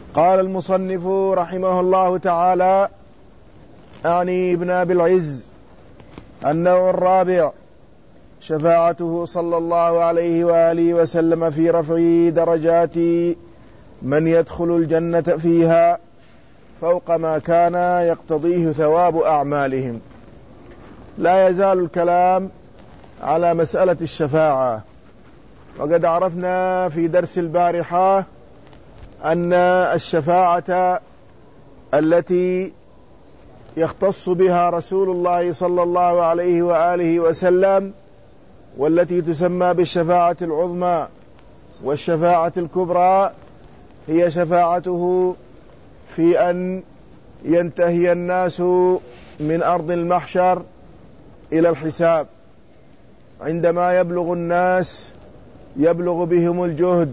قال المصنف رحمه الله تعالى: أعني ابن أبي العز. النوع الرابع: شفاعته صلى الله عليه وآله وسلم في رفع درجات من يدخل الجنة فيها فوق ما كان يقتضيه ثواب أعمالهم. لا يزال الكلام على مسألة الشفاعة، وقد عرفنا في درس البارحة أن الشفاعة التي يختص بها رسول الله صلى الله عليه وآله وسلم، والتي تسمى بالشفاعة العظمى والشفاعة الكبرى، هي شفاعته في أن ينتهي الناس من أرض المحشر إلى الحساب، عندما يبلغ الناس يبلغ بهم الجهد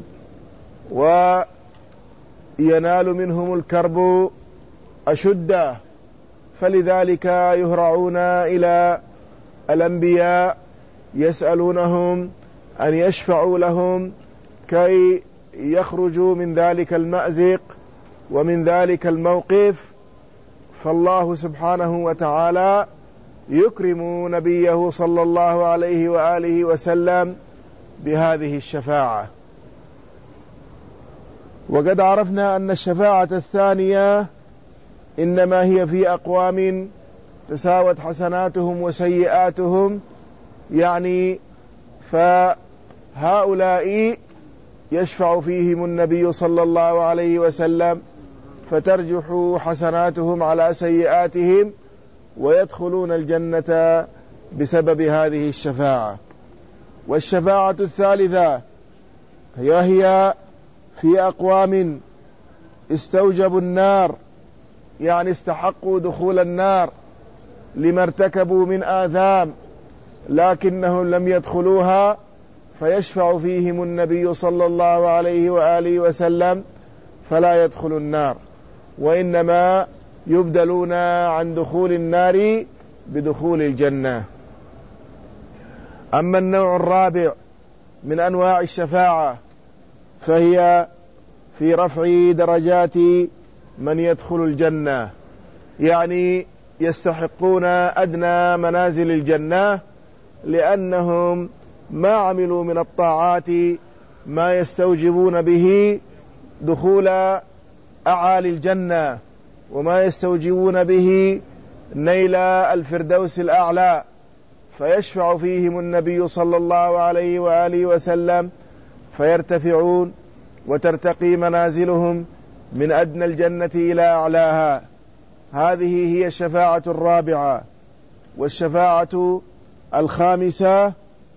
وينال منهم الكرب أشده، فلذلك يهرعون إلى الأنبياء يسألونهم أن يشفعوا لهم كي يخرجوا من ذلك المأزق ومن ذلك الموقف. فالله سبحانه وتعالى يكرم نبيه صلى الله عليه وآله وسلم بهذه الشفاعة. وقد عرفنا أن الشفاعة الثانية إنما هي في أقوام تساوت حسناتهم وسيئاتهم، يعني فهؤلاء يشفع فيهم النبي صلى الله عليه وسلم فترجح حسناتهم على سيئاتهم ويدخلون الجنة بسبب هذه الشفاعة. والشفاعة الثالثة هي في أقوام استوجبوا النار، يعني استحقوا دخول النار لما ارتكبوا من آثام لكنهم لم يدخلوها، فيشفع فيهم النبي صلى الله عليه وآله وسلم فلا يدخل النار، وإنما يبدلون عن دخول النار بدخول الجنة. أما النوع الرابع من أنواع الشفاعة فهي في رفع درجات من يدخل الجنة، يعني يستحقون أدنى منازل الجنة لأنهم ما عملوا من الطاعات ما يستوجبون به دخول أعالي الجنة وما يستوجبون به نيل الفردوس الأعلى، فيشفع فيهم النبي صلى الله عليه وآله وسلم فيرتفعون وترتقي منازلهم من أدنى الجنة إلى أعلاها. هذه هي الشفاعة الرابعة. والشفاعة الخامسة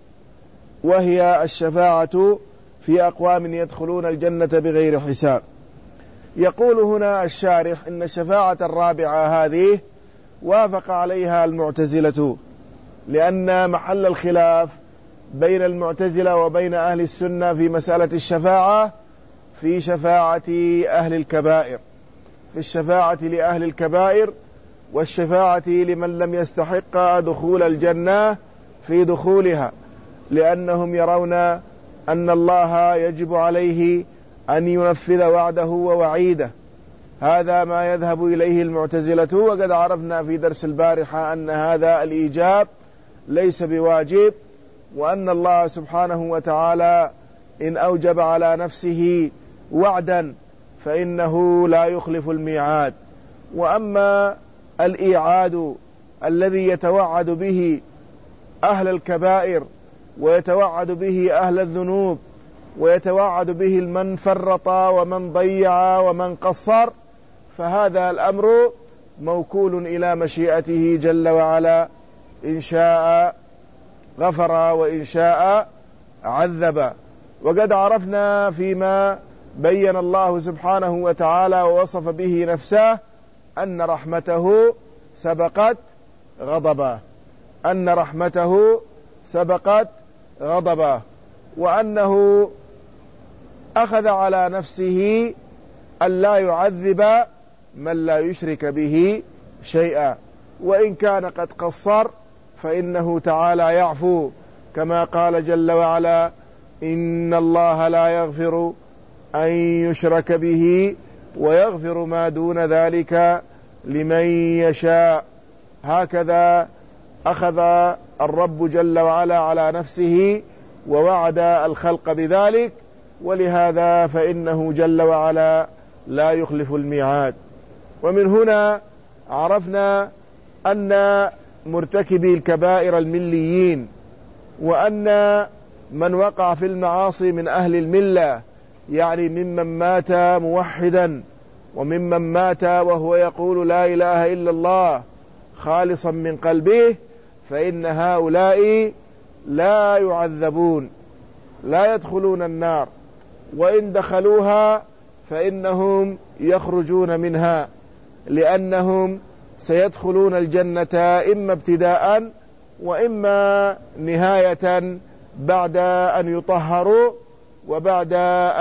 وهي الشفاعة في أقوام يدخلون الجنة بغير حساب. يقول هنا الشارح إن الشفاعة الرابعة هذه وافق عليها المعتزلة، لأن محل الخلاف بين المعتزلة وبين أهل السنة في مسألة الشفاعة في شفاعة أهل الكبائر، في الشفاعة لأهل الكبائر والشفاعة لمن لم يستحق دخول الجنة في دخولها، لأنهم يرون أن الله يجب عليه أن ينفذ وعده ووعيده. هذا ما يذهب إليه المعتزلة، وقد عرفنا في درس البارحة أن هذا الإيجاب ليس بواجب، وأن الله سبحانه وتعالى إن أوجب على نفسه وعدا فإنه لا يخلف الميعاد. وأما الإيعاد الذي يتوعد به أهل الكبائر ويتوعد به أهل الذنوب ويتوعد به من فرط ومن ضيع ومن قصر، فهذا الأمر موكول إلى مشيئته جل وعلا، إن شاء غفر وإن شاء عذب. وقد عرفنا فيما بين الله سبحانه وتعالى ووصف به نفسه أن رحمته سبقت غضبه، أن رحمته سبقت غضبه، وأنه أخذ على نفسه أن لا يعذب من لا يشرك به شيئا، وإن كان قد قصر فإنه تعالى يعفو، كما قال جل وعلا: إن الله لا يغفر أن يشرك به ويغفر ما دون ذلك لمن يشاء. هكذا أخذ الرب جل وعلا على نفسه ووعد الخلق بذلك، ولهذا فإنه جل وعلا لا يخلف الميعاد. ومن هنا عرفنا أن مرتكبي الكبائر المليين، وأن من وقع في المعاصي من أهل الملة، يعني ممن مات موحدا وممن مات وهو يقول لا إله إلا الله خالصا من قلبه، فإن هؤلاء لا يعذبون، لا يدخلون النار، وإن دخلوها فإنهم يخرجون منها، لأنهم سيدخلون الجنة إما ابتداء وإما نهاية بعد أن يطهروا وبعد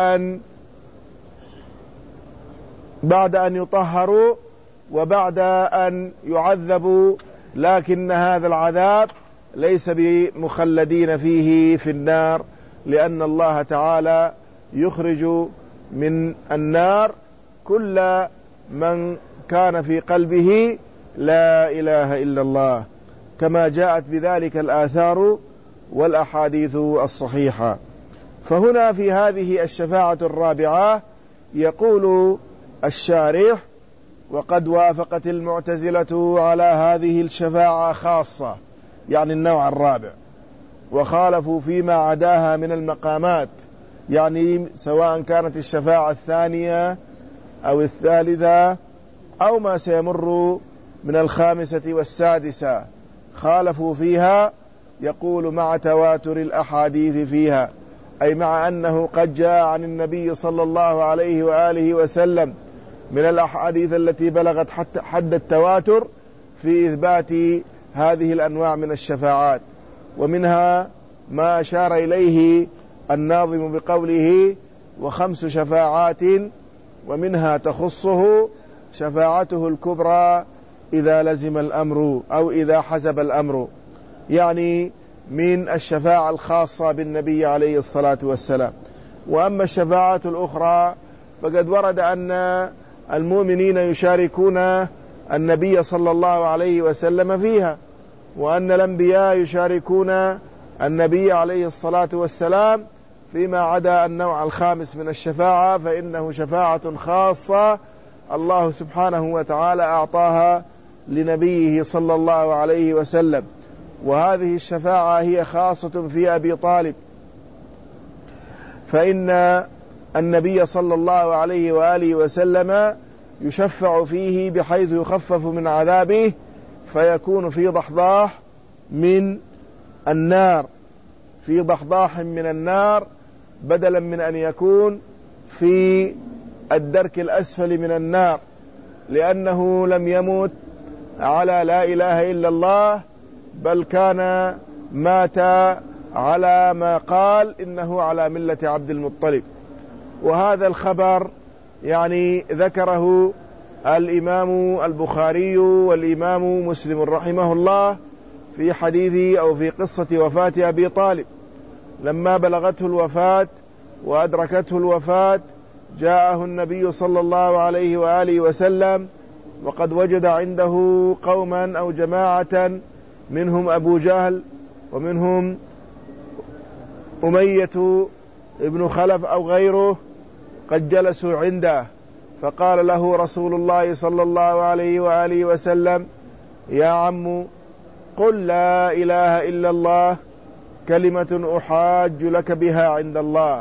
أن يعذبوا، لكن هذا العذاب ليس بمخلدين فيه في النار، لأن الله تعالى يخرج من النار كل من كان في قلبه لا إله إلا الله، كما جاءت بذلك الآثار والأحاديث الصحيحة. فهنا في هذه الشفاعة الرابعة يقول الشارح: وقد وافقت المعتزلة على هذه الشفاعة خاصة، يعني النوع الرابع، وخالفوا فيما عداها من المقامات، يعني سواء كانت الشفاعة الثانية أو الثالثة أو ما سيمر من الخامسة والسادسة، خالفوا فيها. يقول: مع تواتر الأحاديث فيها، أي مع أنه قد جاء عن النبي صلى الله عليه وآله وسلم من الأحاديث التي بلغت حد التواتر في إثبات هذه الأنواع من الشفاعات. ومنها ما أشار إليه الناظم بقوله: و5 شفاعات، ومنها تخصه شفاعته الكبرى إذا لزم الأمر أو إذا حزب الأمر، يعني من الشفاعة الخاصة بالنبي عليه الصلاة والسلام. وأما الشفاعات الأخرى فقد ورد أن المؤمنين يشاركون النبي صلى الله عليه وسلم فيها، وأن الأنبياء يشاركون النبي عليه الصلاة والسلام، فيما عدا النوع الخامس من الشفاعة فإنه شفاعة خاصة الله سبحانه وتعالى أعطاها لنبيه صلى الله عليه وسلم. وهذه الشفاعة هي خاصة في أبي طالب، فإن النبي صلى الله عليه وآله وسلم يشفع فيه بحيث يخفف من عذابه، فيكون في ضحضاح من النار، في ضحضاح من النار، بدلا من أن يكون في الدرك الأسفل من النار، لأنه لم يمت على لا إله إلا الله، بل كان مات على ما قال إنه على ملة عبد المطلب. وهذا الخبر يعني ذكره الإمام البخاري والإمام مسلم رحمه الله في حديث أو في قصة وفاة أبي طالب. لما بلغته الوفاة وأدركته الوفاة جاءه النبي صلى الله عليه وآله وسلم، وقد وجد عنده قوما أو جماعة منهم أبو جهل ومنهم أمية ابن خلف أو غيره قد جلسوا عنده، فقال له رسول الله صلى الله عليه وآله وسلم: يا عم، قل لا إله إلا الله كلمة أحاج لك بها عند الله.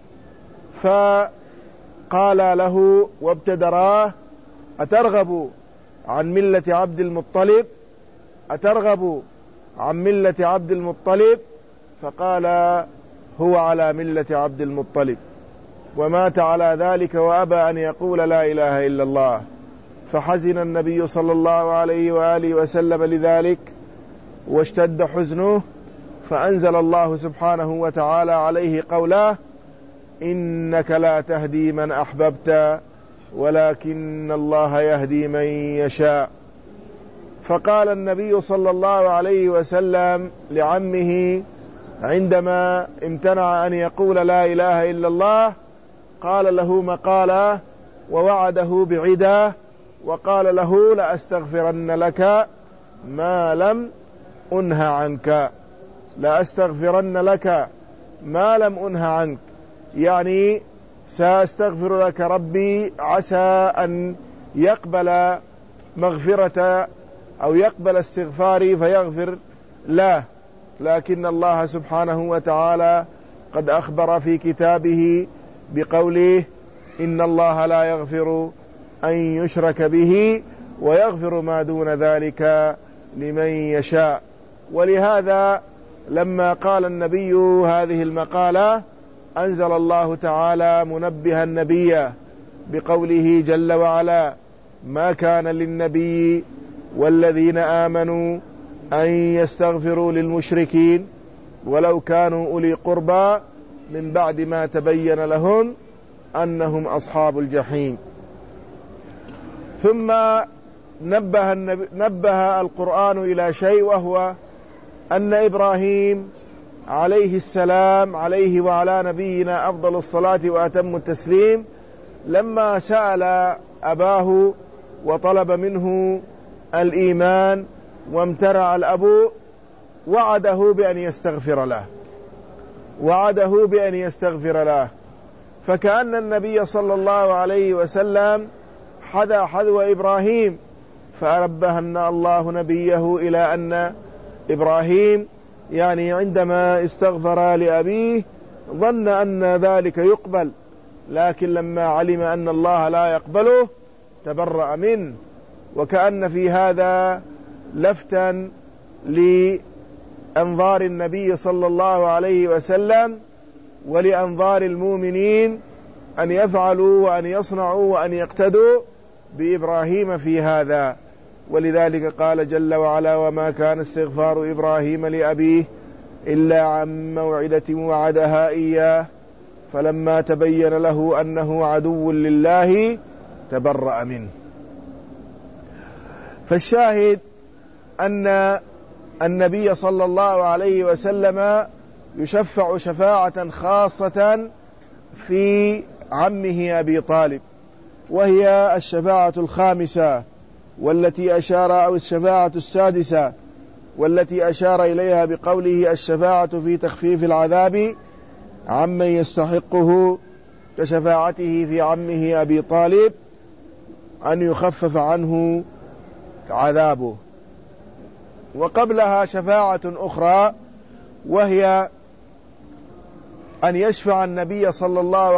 فقال له وابتدراه: أترغب عن ملة عبد المطلب؟ أترغب عن ملة عبد المطلب؟ فقال: هو على ملة عبد المطلب، ومات على ذلك وأبى أن يقول لا إله إلا الله. فحزن النبي صلى الله عليه وآله وسلم لذلك واشتد حزنه، فأنزل الله سبحانه وتعالى عليه قوله: إنك لا تهدي من أحببت ولكن الله يهدي من يشاء. فقال النبي صلى الله عليه وسلم لعمه عندما امتنع أن يقول لا إله إلا الله، قال له مقالة ووعده بعداه وقال له لأستغفرن لك ما لم أنه عنك، لأستغفرن لك ما لم أنه عنك، يعني سأستغفر لك ربي، عسى أن يقبل مغفرة أو يقبل استغفاري فيغفر له. لكن الله سبحانه وتعالى قد أخبر في كتابه بقوله إن الله لا يغفر أن يشرك به ويغفر ما دون ذلك لمن يشاء. ولهذا لما قال النبي هذه المقالة أنزل الله تعالى منبها النبي بقوله جل وعلا ما كان للنبي والذين آمنوا أن يستغفروا للمشركين ولو كانوا أولي قربى من بعد ما تبين لهم أنهم أصحاب الجحيم. ثم نبه القرآن إلى شيء، وهو أن إبراهيم عليه السلام عليه وعلى نبينا أفضل الصلاة وأتم التسليم لما سأل أباه وطلب منه الإيمان وامتنع الأب وعده بأن يستغفر له، فكأن النبي صلى الله عليه وسلم حذا حذو إبراهيم، فنبهن الله نبيه إلى أن إبراهيم يعني عندما استغفر لأبيه ظن أن ذلك يقبل، لكن لما علم أن الله لا يقبله تبرأ منه. وكأن في هذا لفتا لأنظار النبي صلى الله عليه وسلم ولأنظار المؤمنين أن يفعلوا وأن يصنعوا وأن يقتدوا بإبراهيم في هذا. ولذلك قال جل وعلا وما كان استغفار إبراهيم لأبيه إلا عن موعدة وعدها إياه فلما تبين له أنه عدو لله تبرأ منه. فالشاهد أن النبي صلى الله عليه وسلم يشفع شفاعة خاصة في عمه أبي طالب، وهي الشفاعة الخامسة والتي أشار أو الشفاعة السادسة والتي أشار إليها بقوله الشفاعة في تخفيف العذاب عمن يستحقه، كشفاعته في عمه أبي طالب أن يخفف عنه عذابه. وقبلها شفاعة أخرى وهي أن يشفع النبي صلى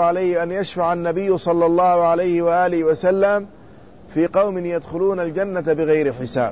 الله عليه وآله وسلم في قوم يدخلون الجنة بغير حساب.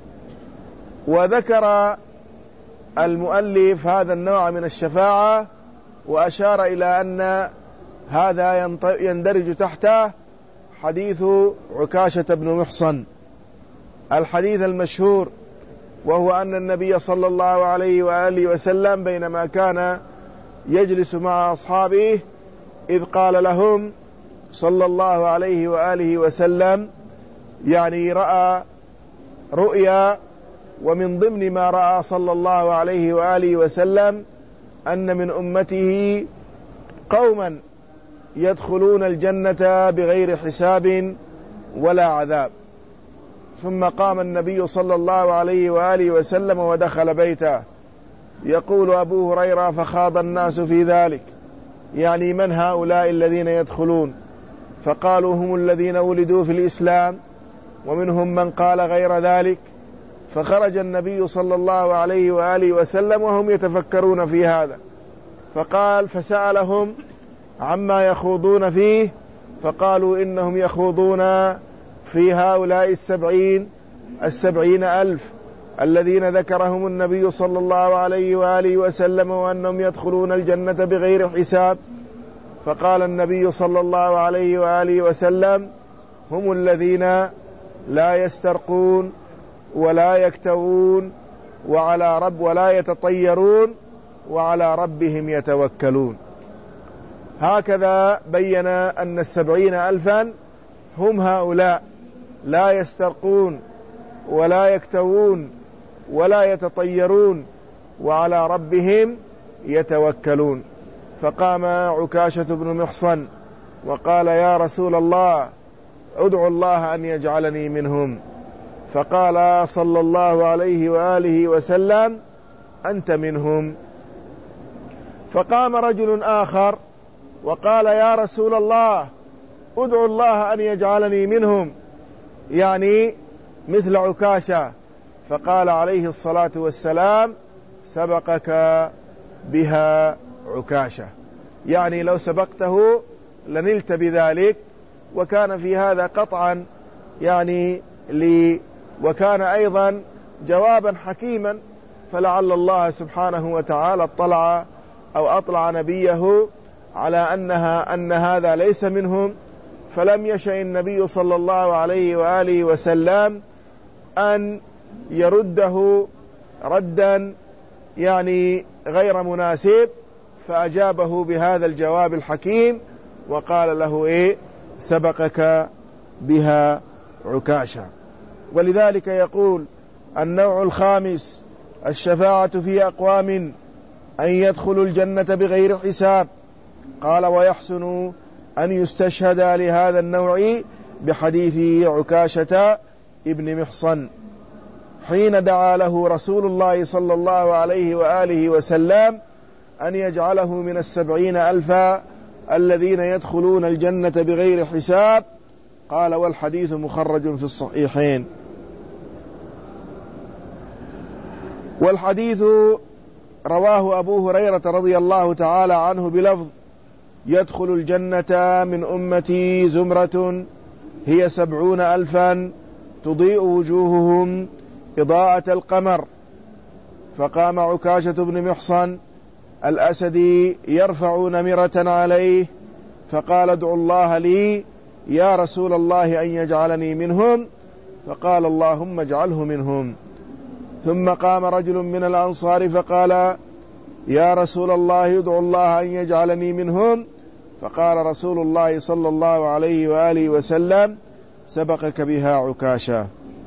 وذكر المؤلف هذا النوع من الشفاعة وأشار إلى أن هذا يندرج تحته حديث عكاشة بن محصن الحديث المشهور، وهو أن النبي صلى الله عليه وآله وسلم بينما كان يجلس مع أصحابه إذ قال لهم صلى الله عليه وآله وسلم يعني رأى رؤيا، ومن ضمن ما رأى صلى الله عليه وآله وسلم أن من أمته قوما يدخلون الجنة بغير حساب ولا عذاب. ثم قام النبي صلى الله عليه وآله وسلم ودخل بيته. يقول أبو هريرة فخاض الناس في ذلك، يعني من هؤلاء الذين يدخلون؟ فقالوا هم الذين ولدوا في الإسلام، ومنهم من قال غير ذلك. فخرج النبي صلى الله عليه وآله وسلم وهم يتفكرون في هذا، فسألهم عما يخوضون فيه، فقالوا إنهم يخوضون في هؤلاء 70 ألف الذين ذكرهم النبي صلى الله عليه وآله وسلم وأنهم يدخلون الجنة بغير حساب. فقال النبي صلى الله عليه وآله وسلم هم الذين لا يسترقون ولا يكتوون ولا يتطيرون وعلى ربهم يتوكلون. هكذا بين أن 70 ألفا هم هؤلاء لا يسترقون ولا يكتوون ولا يتطيرون وعلى ربهم يتوكلون. فقام عكاشة بن محصن وقال يا رسول الله ادعوا الله أن يجعلني منهم. فقال صلى الله عليه وآله وسلم أنت منهم. فقام رجل آخر وقال يا رسول الله ادعوا الله أن يجعلني منهم، يعني مثل عكاشة. فقال عليه الصلاة والسلام سبقك بها عكاشة، يعني لو سبقته لنلت بذلك. وكان في هذا قطعا يعني وكان أيضا جوابا حكيما، فلعل الله سبحانه وتعالى أطلع نبيه على أن هذا ليس منهم، فلم يشأ النبي صلى الله عليه وآله وسلم أن يرده ردا يعني غير مناسب، فأجابه بهذا الجواب الحكيم وقال له سبقك بها عكاشة. ولذلك يقول النوع الخامس الشفاعة في أقوام أن يدخلوا الجنة بغير حساب. قال ويحسن أن يستشهد لهذا النوع بحديث عكاشة ابن محصن حين دعا له رسول الله صلى الله عليه وآله وسلم أن يجعله من 70,000 الذين يدخلون الجنة بغير حساب. قال والحديث مخرج في الصحيحين. والحديث رواه أبو هريرة رضي الله تعالى عنه بلفظ يدخل الجنة من أمتي زمرة هي 70,000 تضيء وجوههم إضاءة القمر. فقام عكاشة بن محصن الأسدي يرفع نمرة عليه فقال ادعوا الله لي يا رسول الله أن يجعلني منهم، فقال اللهم اجعله منهم. ثم قام رجل من الأنصار فقال يا رسول الله ادعوا الله أن يجعلني منهم، فقال رسول الله صلى الله عليه وآله وسلم سبقك بها عكاشة.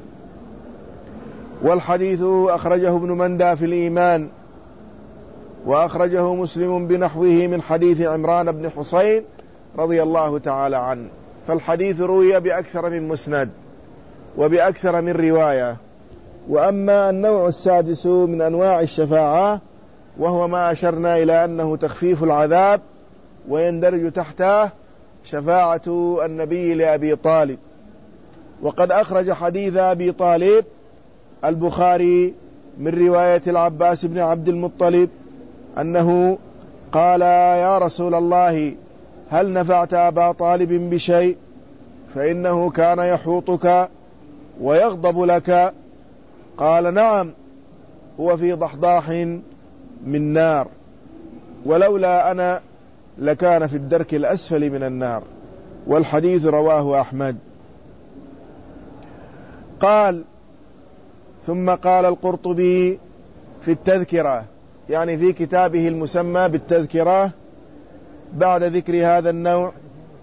والحديث أخرجه ابن مندى في الإيمان، وأخرجه مسلم بنحوه من حديث عمران بن حسين رضي الله تعالى عنه. فالحديث روي بأكثر من مسند وبأكثر من رواية. وأما النوع السادس من أنواع الشفاعة وهو ما أشرنا إلى أنه تخفيف العذاب، ويندرج تحته شفاعة النبي لأبي طالب. وقد أخرج حديث أبي طالب البخاري من رواية العباس بن عبد المطلب أنه قال يا رسول الله هل نفعت أبا طالب بشيء؟ فإنه كان يحوطك ويغضب لك. قال نعم، هو في ضحضاح من نار، ولولا أنا لكان في الدرك الأسفل من النار. والحديث رواه أحمد. قال ثم قال القرطبي في التذكرة، يعني في كتابه المسمى بالتذكرة، بعد ذكر هذا النوع،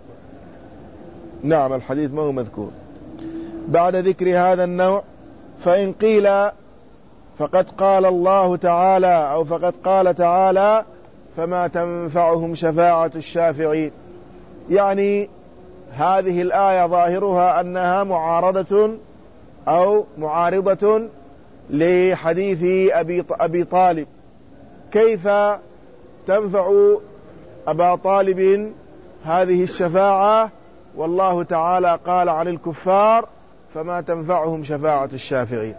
نعم الحديث ما هو مذكور، بعد ذكر هذا النوع فإن قيل فقد قال الله تعالى أو فقد قال تعالى فما تنفعهم شفاعة الشافعين. يعني هذه الآية ظاهرها أنها معارضة أو معارضة لحديث أبي طالب. كيف تنفع أبا طالب هذه الشفاعة والله تعالى قال عن الكفار فما تنفعهم شفاعة الشافعين؟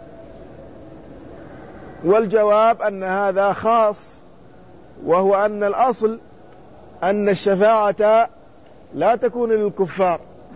والجواب أن هذا خاص، وهو أن الأصل أن الشفاعة لا تكون للكفار،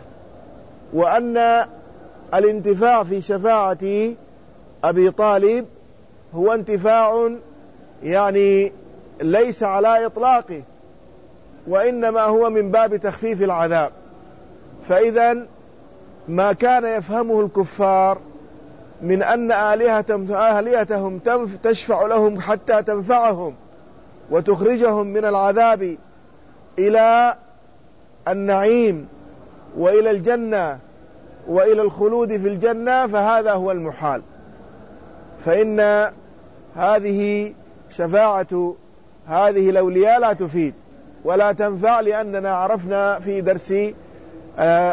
وأن الانتفاع في شفاعة أبي طالب هو انتفاع يعني ليس على إطلاقه، وإنما هو من باب تخفيف العذاب. فإذا ما كان يفهمه الكفار من أن آلهتهم تشفع لهم حتى تنفعهم وتخرجهم من العذاب إلى النعيم وإلى الجنة وإلى الخلود في الجنة، فهذا هو المحال. فإن هذه شفاعة هذه الأولياء لا تفيد ولا تنفع، لأننا عرفنا في درس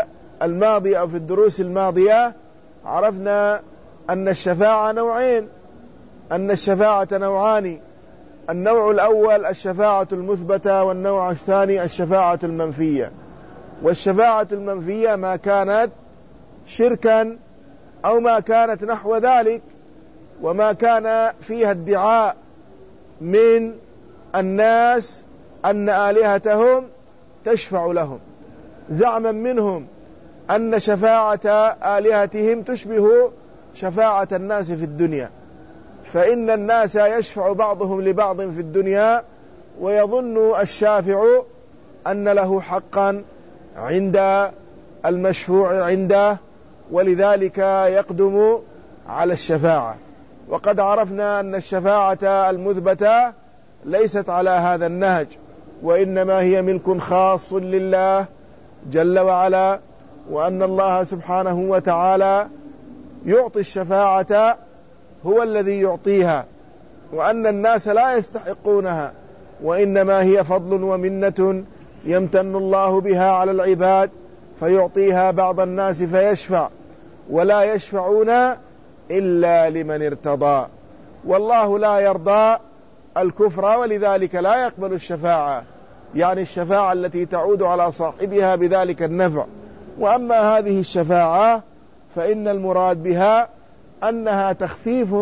الماضية أو في الدروس الماضية عرفنا أن الشفاعة نوعين، أن الشفاعة نوعان: النوع الأول الشفاعة المثبتة، والنوع الثاني الشفاعة المنفية. والشفاعة المنفية ما كانت شركا أو ما كانت نحو ذلك، وما كان فيها ادعاء من الناس أن آلهتهم تشفع لهم، زعما منهم أن شفاعة آلهتهم تشبه شفاعة الناس في الدنيا، فإن الناس يشفع بعضهم لبعض في الدنيا، ويظن الشافع أن له حقا عند المشفوع عنده، ولذلك يقدم على الشفاعة. وقد عرفنا أن الشفاعة المثبتة ليست على هذا النهج، وإنما هي ملك خاص لله جل وعلا، وأن الله سبحانه وتعالى يعطي الشفاعة، هو الذي يعطيها، وأن الناس لا يستحقونها، وإنما هي فضل ومنة يمتن الله بها على العباد، فيعطيها بعض الناس فيشفع، ولا يشفعون إلا لمن ارتضى، والله لا يرضى الكفر، ولذلك لا يقبل الشفاعة، يعني الشفاعة التي تعود على صاحبها بذلك النفع. وأما هذه الشفاعة فإن المراد بها أنها تخفيف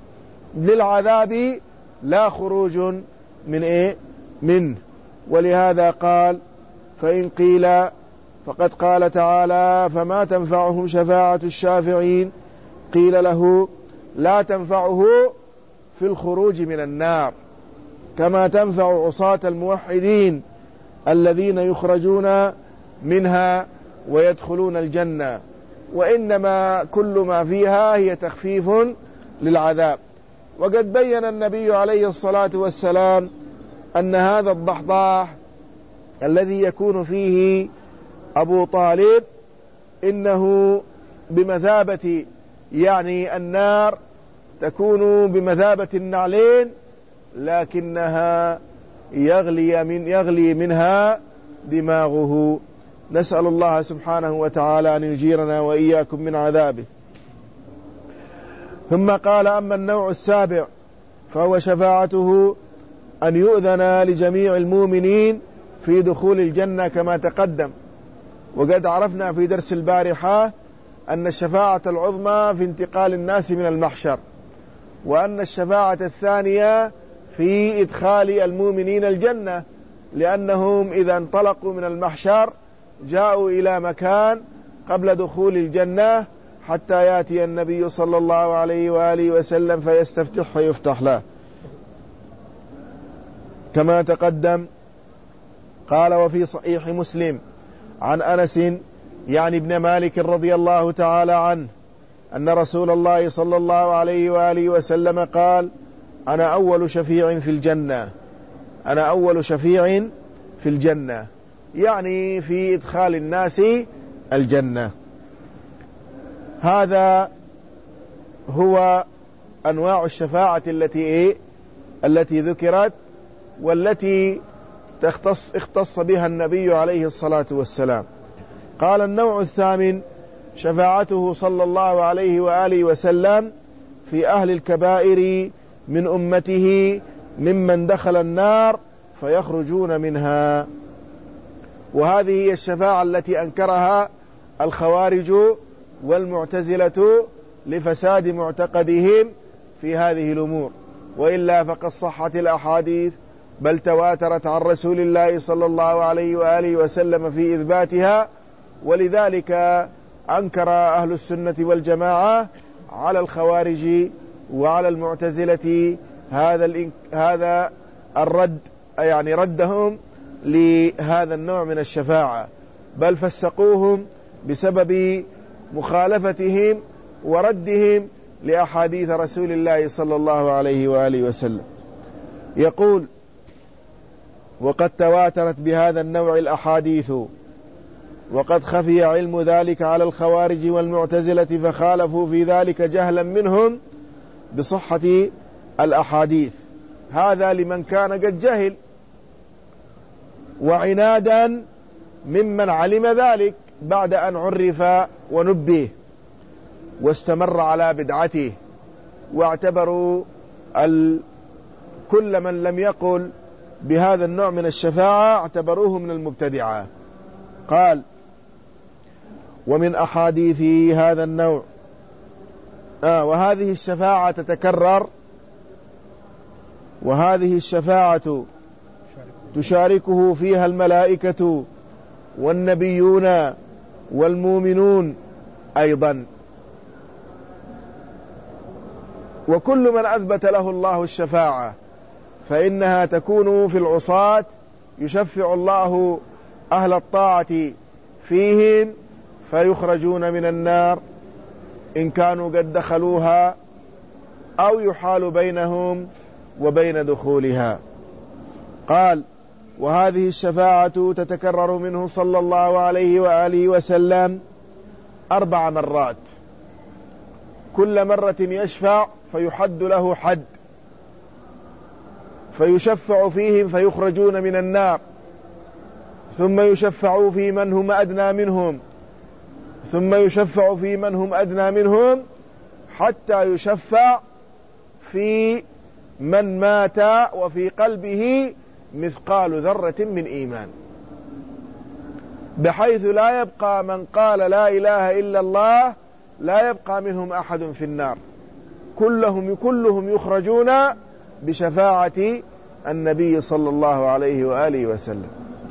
للعذاب لا خروج منه. ولهذا قال: فإن قيل، فقد قال تعالى: فما تنفعهم شفاعة الشافعين، قيل له: لا تنفعه في الخروج من النار، كما تنفع عصاة الموحدين الذين يخرجون منها ويدخلون الجنة، وإنما كل ما فيها هي تخفيف للعذاب. وقد بين النبي عليه الصلاة والسلام أن هذا الضحضاح الذي يكون فيه أبو طالب إنه بمثابة، يعني النار تكون بمثابة النعلين، لكنها يغلي منها دماغه. نسأل الله سبحانه وتعالى أن يجيرنا وإياكم من عذابه. ثم قال: أما النوع السابع فهو شفاعته أن يؤذن لجميع المؤمنين في دخول الجنة كما تقدم. وقد عرفنا في درس البارحة أن الشفاعة العظمى في انتقال الناس من المحشر، وأن الشفاعة الثانية في إدخال المؤمنين الجنة، لأنهم إذا انطلقوا من المحشر جاءوا إلى مكان قبل دخول الجنة حتى يأتي النبي صلى الله عليه وآله وسلم فيستفتح فيفتح له كما تقدم. قال: وفي صحيح مسلم عن أنس يعني ابن مالك رضي الله تعالى عنه أن رسول الله صلى الله عليه وآله وسلم قال: أنا أول شفيع في الجنة، أنا أول شفيع في الجنة، يعني في إدخال الناس الجنة. هذا هو أنواع الشفاعة التي ذكرت، والتي اختص بها النبي عليه الصلاة والسلام. قال: النوع الثامن شفاعته صلى الله عليه وآله وسلم في أهل الكبائر من أمته ممن دخل النار فيخرجون منها. وهذه هي الشفاعة التي أنكرها الخوارج والمعتزلة لفساد معتقدهم في هذه الأمور، وإلا فقد صحت الأحاديث بل تواترت عن رسول الله صلى الله عليه وآله وسلم في إثباتها. ولذلك أنكر أهل السنة والجماعة على الخوارج وعلى المعتزلة هذا الرد، يعني ردهم لهذا النوع من الشفاعة، بل فسقوهم بسبب مخالفتهم وردهم لأحاديث رسول الله صلى الله عليه وآله وسلم. يقول: وقد تواترت بهذا النوع الأحاديث، وقد خفي علم ذلك على الخوارج والمعتزلة فخالفوا في ذلك جهلا منهم بصحة الأحاديث. هذا لمن كان قد جهل، وعنادا ممن علم ذلك، بعد أن عرف ونبه واستمر على بدعته، واعتبروا كل من لم يقل بهذا النوع من الشفاعة اعتبروه من المبتدعة. قال: ومن أحاديث هذا النوع وهذه الشفاعة تتكرر، وهذه الشفاعة تشاركه فيها الملائكة والنبيون والمؤمنون أيضا، وكل من أثبت له الله الشفاعة فإنها تكون في العصاة، يشفع الله أهل الطاعة فيهم فيخرجون من النار إن كانوا قد دخلوها، أو يحال بينهم وبين دخولها. قال: وهذه الشفاعة تتكرر منه صلى الله عليه وآله وسلم 4 مرات، كل مرة يشفع فيحد له حد، فيشفع فيهم فيخرجون من النار، ثم يشفع في من هم أدنى منهم، ثم يشفع في من هم أدنى منهم، حتى يشفع في من مات وفي قلبه مثقال ذرة من إيمان، بحيث لا يبقى من قال لا إله إلا الله لا يبقى منهم أحد في النار، كلهم يخرجون بشفاعة النبي صلى الله عليه وآله وسلم.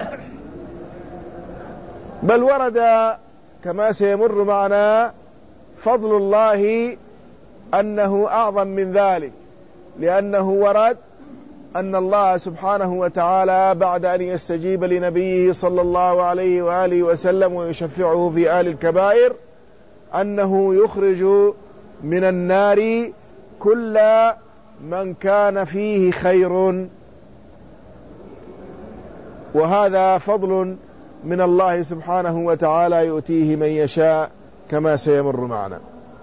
بل ورد كما سيمر معنا فضل الله أنه أعظم من ذلك، لأنه ورد أن الله سبحانه وتعالى بعد أن يستجيب لنبيه صلى الله عليه وآله وسلم ويشفعه في أهل الكبائر أنه يخرج من النار كل من كان فيه خير، وهذا فضل من الله سبحانه وتعالى يؤتيه من يشاء كما سيمر معنا.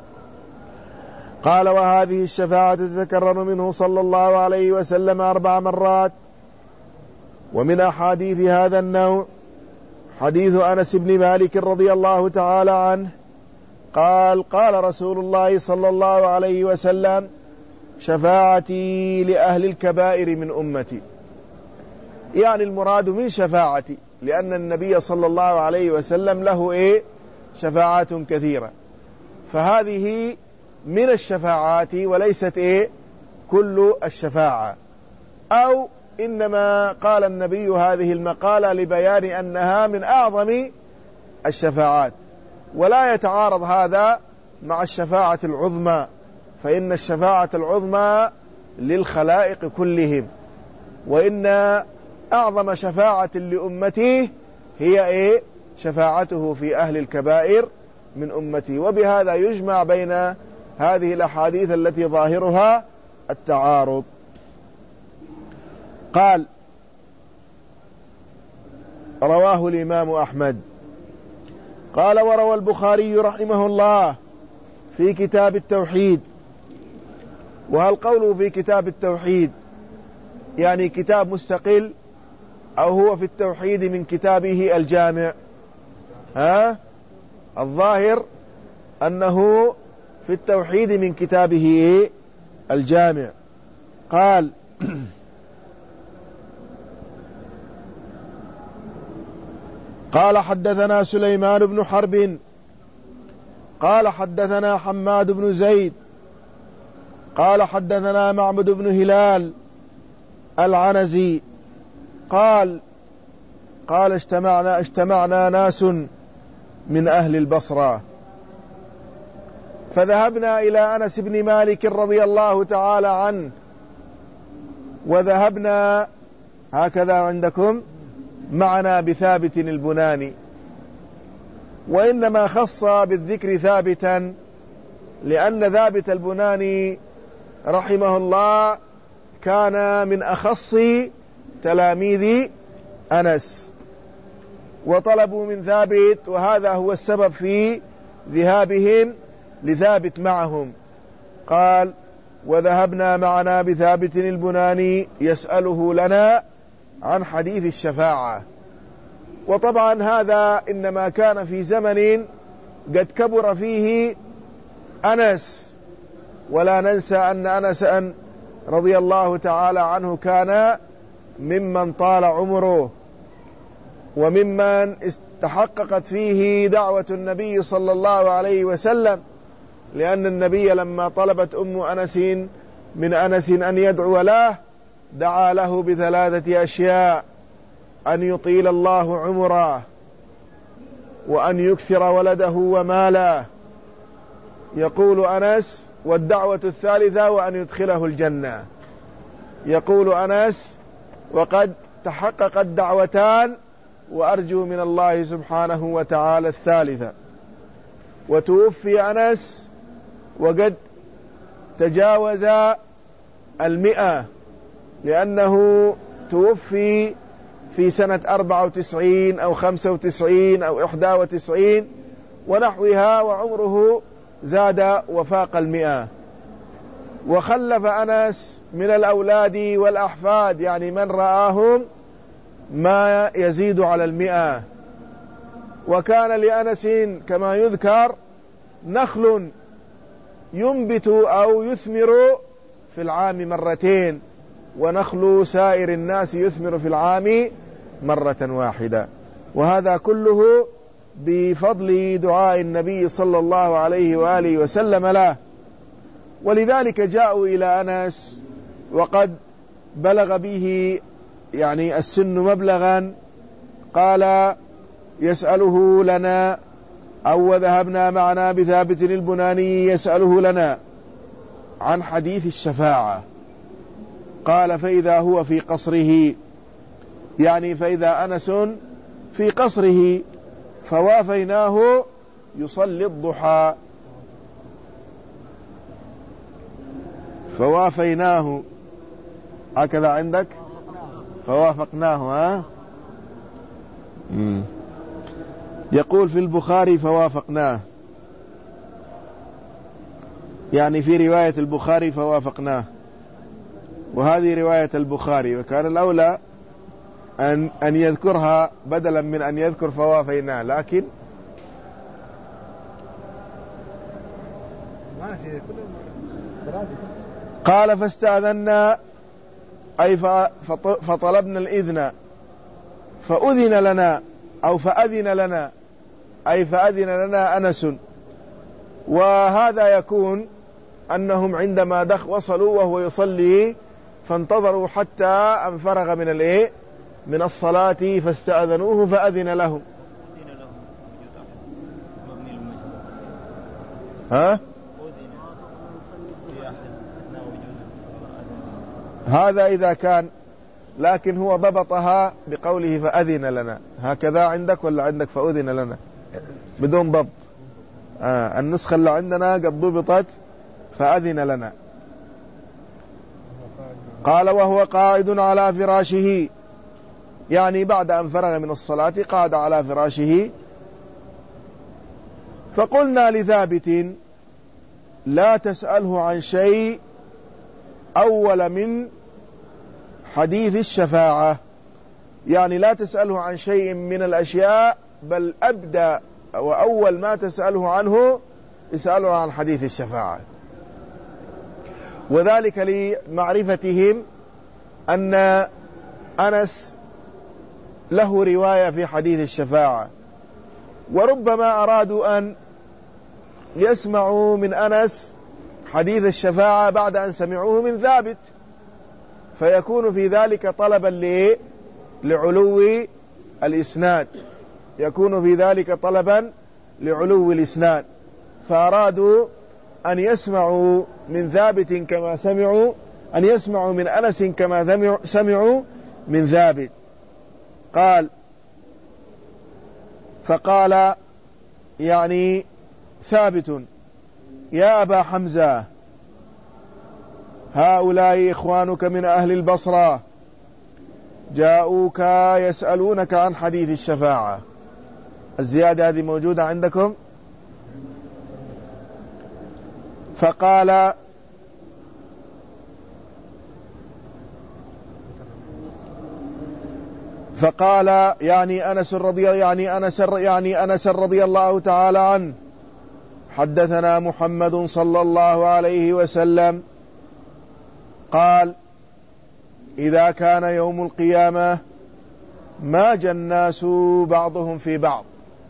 قال: وهذه الشفاعة تتكرر منه صلى الله عليه وسلم 4 مرات. ومن أحاديث هذا النوع حديث أنس بن مالك رضي الله تعالى عنه قال: قال رسول الله صلى الله عليه وسلم: شفاعتي لأهل الكبائر من أمتي، يعني المراد من شفاعتي، لأن النبي صلى الله عليه وسلم له شفاعات كثيرة، فهذه من الشفاعات وليست كل الشفاعة، أو إنما قال النبي هذه المقالة لبيان أنها من أعظم الشفاعات، ولا يتعارض هذا مع الشفاعة العظمى، فإن الشفاعة العظمى للخلائق كلهم، وإن أعظم شفاعة لأمته هي شفاعته في أهل الكبائر من أمته. وبهذا يجمع بين هذه الأحاديث التي ظاهرها التعارض. قال: رواه الإمام أحمد. قال: وروى البخاري رحمه الله في كتاب التوحيد. وهل قوله في كتاب التوحيد يعني كتاب مستقل، أو هو في التوحيد من كتابه الجامع؟ الظاهر أنه في التوحيد من كتابه الجامع. قال: قال: حدثنا سليمان بن حرب قال: حدثنا حماد بن زيد قال: حدثنا معبد بن هلال العنزي قال: اجتمعنا ناس من أهل البصرة فذهبنا إلى أنس بن مالك رضي الله تعالى عنه، وذهبنا هكذا عندكم معنا بثابت البناني، وإنما خص بالذكر ثابتا لأن ثابت البناني رحمه الله كان من أخص تلاميذ أنس، وطلبوا من ثابت، وهذا هو السبب في ذهابهم لثابت معهم. قال: وذهبنا معنا بثابت البناني يسأله لنا عن حديث الشفاعة، وطبعا هذا إنما كان في زمن قد كبر فيه أنس، ولا ننسى أن أنسا رضي الله تعالى عنه كان ممن طال عمره وممن استحققت فيه دعوة النبي صلى الله عليه وسلم، لأن النبي لما طلبت أم أنس من أنس أن يدعو له دعا له بثلاثة أشياء: أن يطيل الله عمره، وأن يكثر ولده وماله، يقول أنس، والدعوة الثالثة وأن يدخله الجنة. يقول أنس: وقد تحققت دعوتان وأرجو من الله سبحانه وتعالى الثالثة. وتوفي أنس وقد تجاوز 100، لأنه توفي في سنة 94 أو 95 أو 91 ونحوها، وعمره زاد وفاق 100. وخلف أنس من الأولاد والأحفاد، يعني من رآهم، ما يزيد على 100. وكان لأنس كما يذكر نخل ينبت أو يثمر في العام مرتين، ونخل سائر الناس يثمر في العام مرة واحدة. وهذا كله بفضل دعاء النبي صلى الله عليه وآله وسلم له. ولذلك جاءوا إلى أنس وقد بلغ به يعني السن مبلغا، قال يسأله لنا، أو ذهبنا معنا بثابت البناني يسأله لنا عن حديث الشفاعة. قال: فإذا هو في قصره، يعني فإذا أنس في قصره، فوافيناه يصلي الضحى. فوافيناه هكذا عندك؟ فوافقناه، ها؟ يقول في البخاري فوافقناه، يعني في رواية البخاري فوافقناه، وهذه رواية البخاري، وكان الأولى أن يذكرها بدلا من أن يذكر فوافيناه. لكن قال: فاستأذنا، أي فطلبنا الإذن، فأذن لنا، أو فأذن لنا، أي فأذن لنا أنس. وهذا يكون أنهم عندما وصلوا وهو يصلي فانتظروا حتى أن فرغ من الصلاة، فاستأذنوه فأذن لهم. ها؟ هذا إذا كان، لكن هو ضبطها بقوله فأذن لنا. هكذا عندك ولا عندك فأذن لنا بدون ضبط؟ النسخة اللي عندنا قد ضبطت فأذن لنا. قال: وهو قاعد على فراشه، يعني بعد أن فرغ من الصلاة قعد على فراشه. فقلنا لثابت: لا تسأله عن شيء أول من حديث الشفاعة، يعني لا تسأله عن شيء من الأشياء، بل أبدأ وأول ما تسأله عنه اسأله عن حديث الشفاعة. وذلك لمعرفتهم أن أنس له رواية في حديث الشفاعة، وربما أرادوا أن يسمعوا من أنس حديث الشفاعة بعد أن سمعوه من ثابت، فيكون في ذلك طلبا لعلو الإسناد، يكون في ذلك طلبا لعلو الإسناد، فأرادوا أن يسمعوا من ثابت كما سمعوا، أن يسمعوا من أنس كما سمعوا من ثابت. فقال يعني ثابت: يا أبا حمزة، هؤلاء إخوانك من أهل البصرة جاءوك يسألونك عن حديث الشفاعة. الزيادة هذه موجودة عندكم؟ فقال: فقال يعني أنس رضي الله تعالى عنه: حدثنا محمد صلى الله عليه وسلم قال: إذا كان يوم القيامة ماج الناس بعضهم في بعض.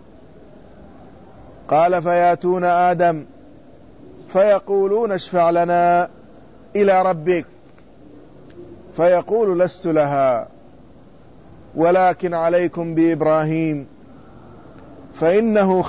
قال: فياتون آدم فيقولون: اشفع لنا إلى ربك، فيقول: لست لها، ولكن عليكم بإبراهيم فإنه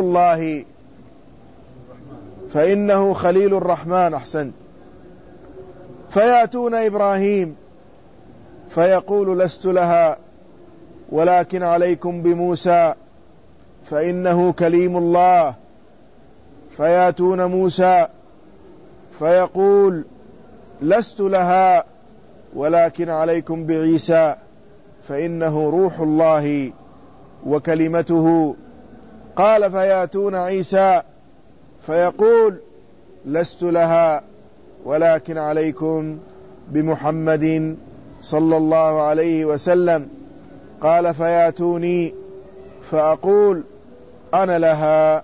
خليل الرحمن. أحسنت. فيأتون إبراهيم فيقول: لست لها، ولكن عليكم بموسى فإنه كليم الله. فيأتون موسى فيقول: لست لها، ولكن عليكم بعيسى فإنه روح الله وكلمته. قال: فيأتون عيسى فيقول: لست لها، ولكن عليكم بمحمد صلى الله عليه وسلم. قال: فيأتوني فأقول: أنا لها،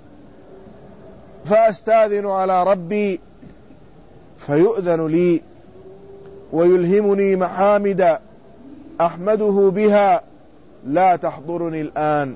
فأستأذن على ربي فيؤذن لي ويلهمني محامد أحمده بها لا تحضرني الآن،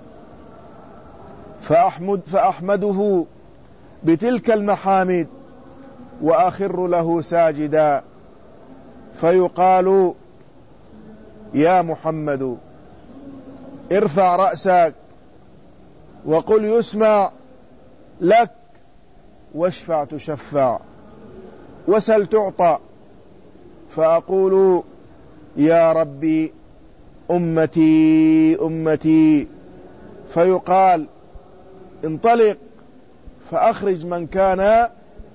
فأحمده بتلك المحامد وأخر له ساجدا، فيقال: يا محمد ارفع رأسك وقل يسمع لك، واشفع تشفع، وسل تعطى. فأقول: يا ربي أمتي أمتي. فيقال: انطلق فأخرج من كان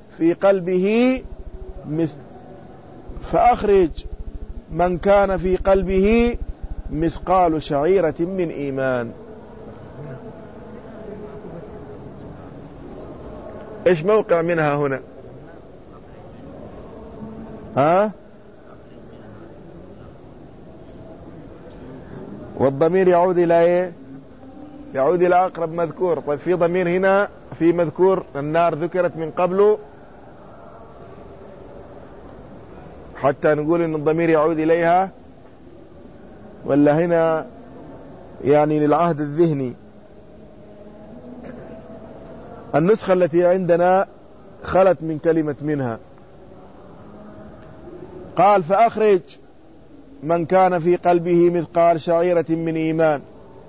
في قلبه مثقال شعيرة من إيمان. إيش موقع منها هنا؟ والضمير يعود إلى إيه؟ يعود إلى أقرب مذكور. طيب في ضمير هنا، في مذكور النار ذكرت من قبله حتى نقول إن الضمير يعود إليها، ولا هنا يعني للعهد الذهني؟ النسخة التي عندنا خلت من كلمة منها. قال: فأخرج من كان في قلبه مثقال شعيرة من إيمان.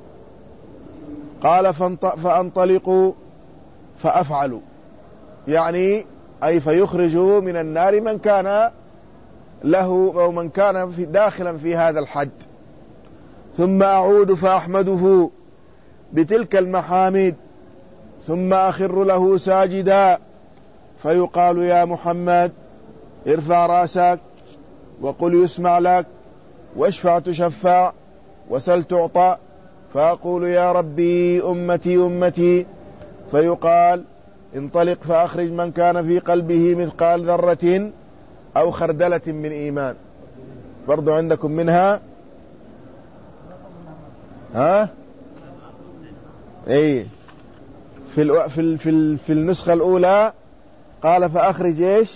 قال: فأنطلق فأفعل، يعني أي فيخرج من النار من كان له أو من كان داخلا في هذا الحد. ثم أعود فأحمده بتلك المحامد، ثم أخر له ساجدا، فيقال: يا محمد ارفع رأسك وقل يسمع لك، واشفع تشفع، وسل تعطى. فأقول: يا ربي أمتي أمتي. فيقال: انطلق فأخرج من كان في قلبه مثقال ذرة أو خردلة من إيمان. برضو عندكم منها؟ ايه، في النسخة الأولى قال: فأخرج ايش؟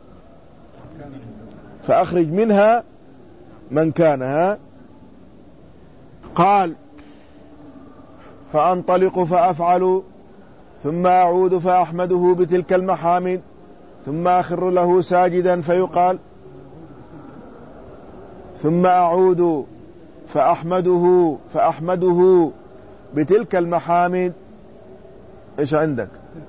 فأخرج منها من كان. قال: فأنطلق فأفعل، ثم أعود فأحمده بتلك المحامد، ثم أخر له ساجدا. فيقال: ثم أعود فأحمده بتلك المحامد. إيش عندك؟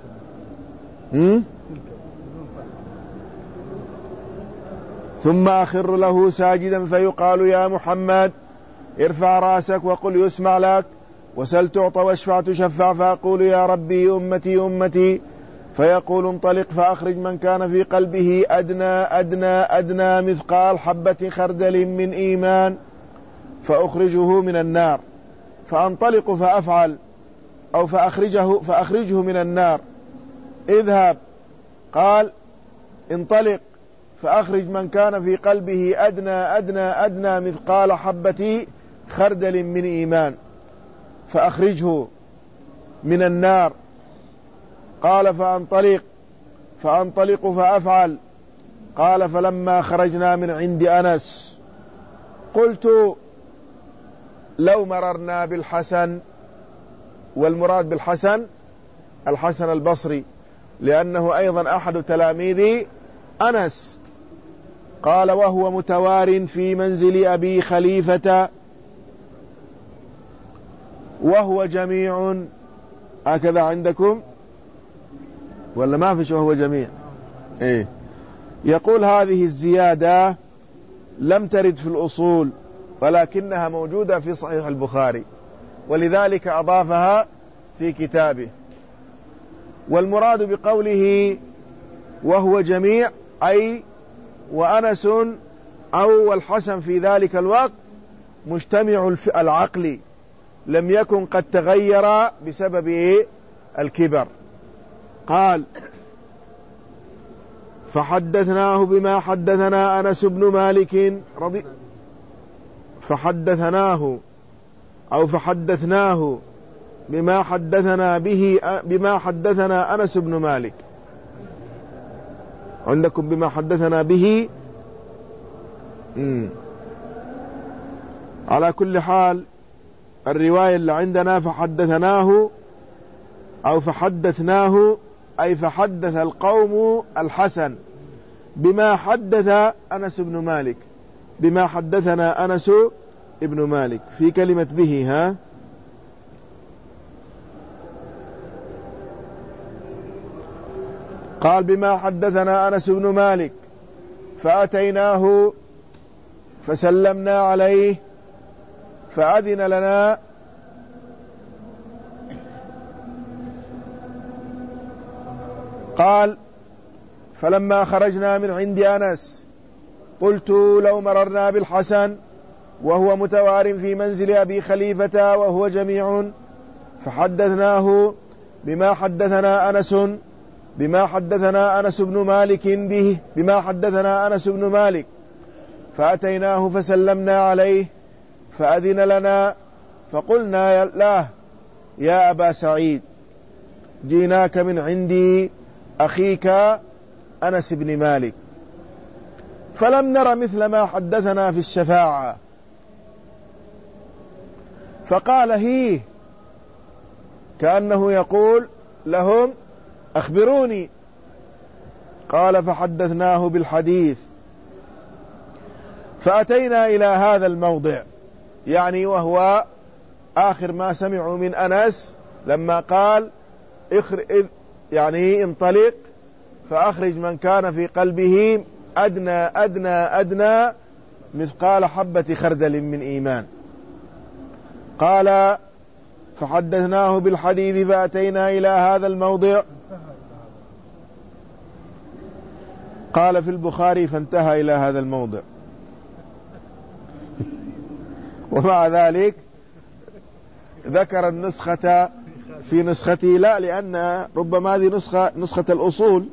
ثم أخر له ساجدا، فيقال: يا محمد ارفع رأسك وقل يسمع لك، وسل تعطى، واشفع تشفع. فأقول: يا ربي أمتي أمتي. فيقول: انطلق فأخرج من كان في قلبه أدنى مثقال حبة خردل من إيمان، فأخرجه من النار. فأنطلق فأفعل، أو فأخرجه من النار. اذهب. قال: انطلق فأخرج من كان في قلبه أدنى مثقال حبة خردل من إيمان فأخرجه من النار. قال فأنطلق فأفعل. قال فلما خرجنا من عند أنس قلت لو مررنا بالحسن، والمراد بالحسن الحسن البصري لأنه أيضا أحد تلاميذ أنس. قال وهو متوار في منزل أبي خليفة وهو جميع، هكذا عندكم ولا ما فيش وهو جميع؟ إيه. يقول هذه الزيادة لم ترد في الأصول ولكنها موجودة في صحيح البخاري، ولذلك أضافها في كتابه. والمراد بقوله وهو جميع أي وأنس أو والحسن في ذلك الوقت مجتمع العقل، لم يكن قد تغير بسبب الكبر. قال فحدثناه بما حدثنا أنس بن مالك فحدثناه بما حدثنا أنس بن مالك. عندكم بما حدثنا به. على كل حال الرواية اللي عندنا فحدثناه أو فحدثناه أي فحدث القوم الحسن بما حدث أنس بن مالك، بما حدثنا أنس بن مالك في كلمة به. ها قال بما حدثنا أنس بن مالك فأتيناه فسلمنا عليه فأذن لنا. قال فلما خرجنا من عند أنس قلت لو مررنا بالحسن وهو متوار في منزل أبي خليفة وهو جميع فحدثناه بما حدثنا أنس بن مالك به، بما حدثنا أنس بن مالك فأتيناه فسلمنا عليه فأذن لنا فقلنا له يا أبا سعيد جيناك من عندي أخيك أنس بن مالك فلم نر مثل ما حدثنا في الشفاعة. فقال هيه، كأنه يقول لهم أخبروني. قال فحدثناه بالحديث فأتينا إلى هذا الموضع، يعني وهو آخر ما سمعوا من أنس لما قال يعني انطلق فأخرج من كان في قلبه أدنى مثقال حبة خردل من إيمان. قال فحدثناه بالحديث فأتينا إلى هذا الموضع. قال في البخاري فانتهى إلى هذا الموضع. ومع ذلك ذكر النسخة في نسختي، لا لأن ربما هذه نسخة الأصول.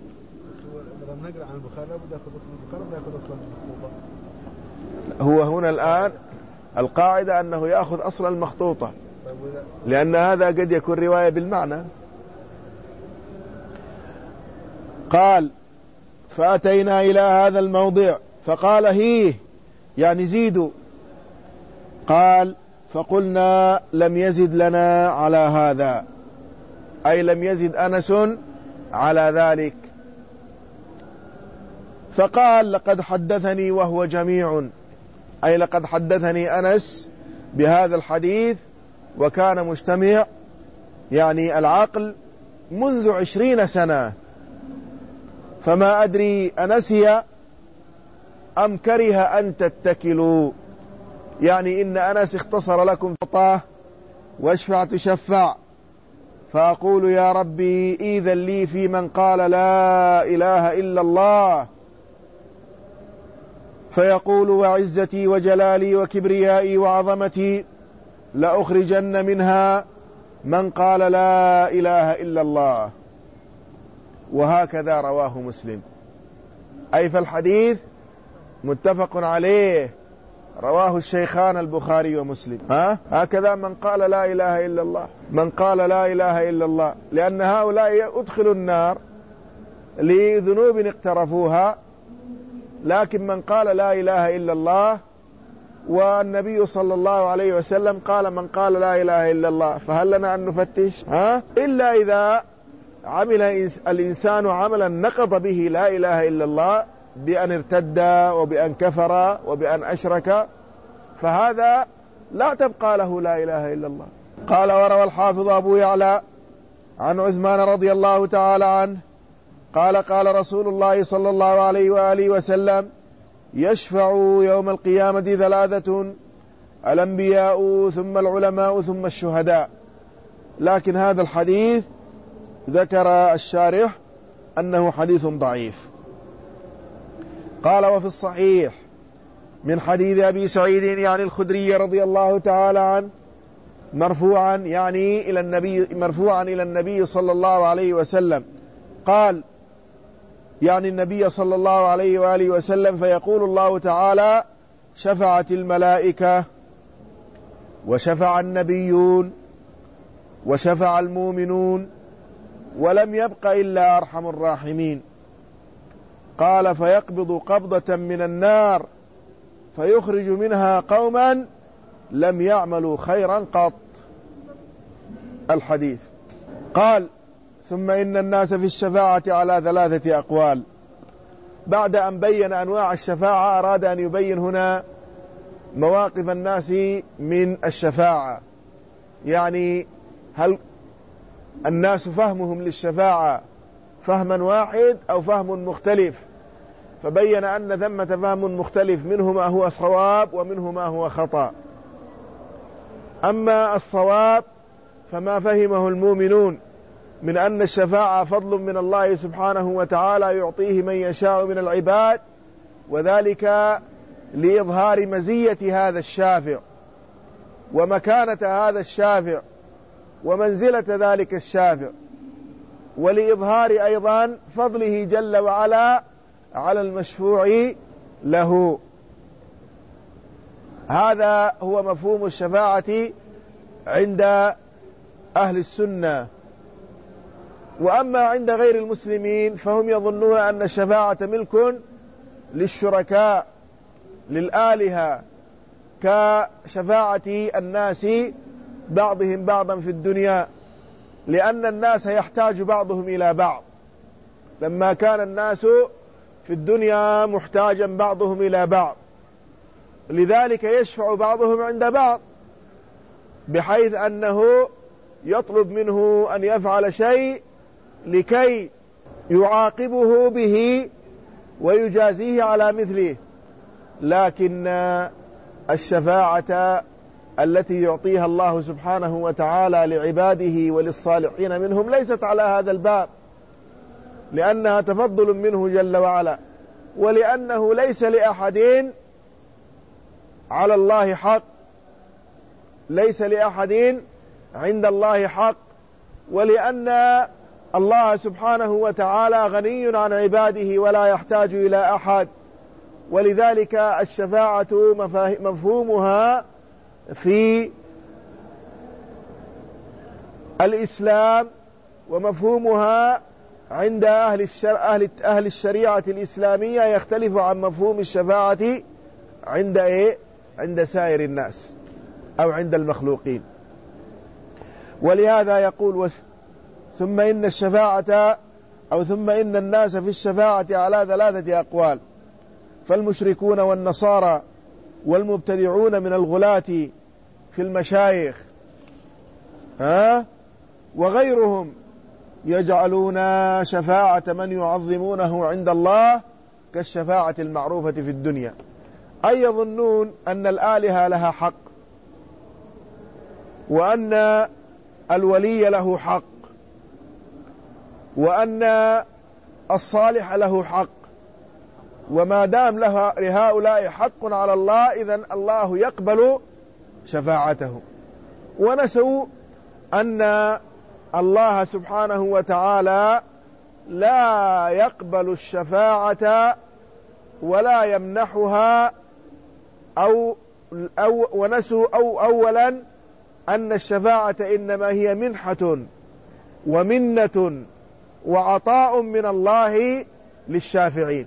هو هنا الآن القاعدة أنه يأخذ أصل المخطوطة، لأن هذا قد يكون رواية بالمعنى. قال فأتينا إلى هذا الموضع فقال هيه، يعني زيدوا. قال فقلنا لم يزد لنا على هذا، أي لم يزد أنس على ذلك. فقال لقد حدثني وهو جميع، أي لقد حدثني أنس بهذا الحديث وكان مجتمع يعني العقل منذ 20 سنة، فما أدري أنسي أم كره أن تتكلوا، يعني إن أنس اختصر لكم فطاه واشفع تشفع. فأقول يا ربي إذن لي في من قال لا إله إلا الله، فيقول وعزتي وجلالي وكبريائي وعظمتي لأخرجن منها من قال لا إله إلا الله. وهكذا رواه مسلم، أي فالحديث متفق عليه رواه الشيخان البخاري ومسلم. هكذا من قال لا إله إلا الله، من قال لا إله إلا الله، لأن هؤلاء أدخلوا النار لذنوب اقترفوها، لكن من قال لا إله إلا الله، والنبي صلى الله عليه وسلم قال من قال لا إله إلا الله، فهل لنا أن نفتش؟ إلا إذا عمل الإنسان عملا نقض به لا إله إلا الله بأن ارتد وبأن كفر وبأن أشرك، فهذا لا تبقى له لا إله إلا الله. قال وروى الحافظ أبو يعلى عن عثمان رضي الله تعالى عنه قال قال رسول الله صلى الله عليه وآله وسلم يشفع يوم القيامة 3: الأنبياء ثم العلماء ثم الشهداء. لكن هذا الحديث ذكر الشارح أنه حديث ضعيف. قال وفي الصحيح من حديث أبي سعيد يعني الخدري رضي الله تعالى عنه مرفوعا يعني إلى النبي صلى الله عليه وسلم قال يعني النبي صلى الله عليه وآله وسلم فيقول الله تعالى شفعت الملائكة وشفع النبيون وشفع المؤمنون ولم يبق إلا أرحم الراحمين. قال فيقبض قبضة من النار فيخرج منها قوما لم يعملوا خيرا قط. الحديث. قال ثم إن الناس في الشفاعة على 3 أقوال. بعد أن بين أنواع الشفاعة أراد أن يبين هنا مواقف الناس من الشفاعة، يعني هل الناس فهمهم للشفاعة فهما واحد أو فهم مختلف، فبين أن ثمة فهم مختلف، منه ما هو صواب ومنه ما هو خطأ. أما الصواب فما فهمه المؤمنون من أن الشفاعة فضل من الله سبحانه وتعالى يعطيه من يشاء من العباد، وذلك لإظهار مزية هذا الشافع ومكانة هذا الشافع ومنزلة ذلك الشافع، ولإظهار أيضا فضله جل وعلا على المشفوع له. هذا هو مفهوم الشفاعة عند أهل السنة. وأما عند غير المسلمين فهم يظنون أن الشفاعة ملك للشركاء للآلهة، كشفاعة الناس بعضهم بعضا في الدنيا، لأن الناس يحتاج بعضهم إلى بعض، لما كان الناس في الدنيا محتاجا بعضهم إلى بعض، لذلك يشفع بعضهم عند بعض، بحيث أنه يطلب منه أن يفعل شيء لكي يعاقبه به ويجازيه على مثله. لكن الشفاعة التي يعطيها الله سبحانه وتعالى لعباده وللصالحين منهم ليست على هذا الباب، لأنها تفضل منه جل وعلا، ولأنه ليس لأحد على الله حق، ليس لأحد عند الله حق، ولأن الله سبحانه وتعالى غني عن عباده ولا يحتاج إلى أحد. ولذلك الشفاعة مفهومها في الإسلام ومفهومها عند أهل الشريعة الإسلامية يختلف عن مفهوم الشفاعة عند سائر الناس أو عند المخلوقين. ولهذا يقول ثم إن الشفاعة أو ثم إن الناس في الشفاعة على 3 أقوال: فالمشركون والنصارى والمبتدعون من الغلاة في المشايخ وغيرهم يجعلون شفاعة من يعظمونه عند الله كالشفاعة المعروفة في الدنيا، أي يظنون أن الآلهة لها حق، وأن الولي له حق، وأن الصالح له حق، وما دام لهؤلاء حق على الله إذن الله يقبل شفاعته. ونسوا أن الله سبحانه وتعالى لا يقبل الشفاعة ولا يمنحها أو ونسوا أولا أن الشفاعة إنما هي منحة ومنة وعطاء من الله للشافعين،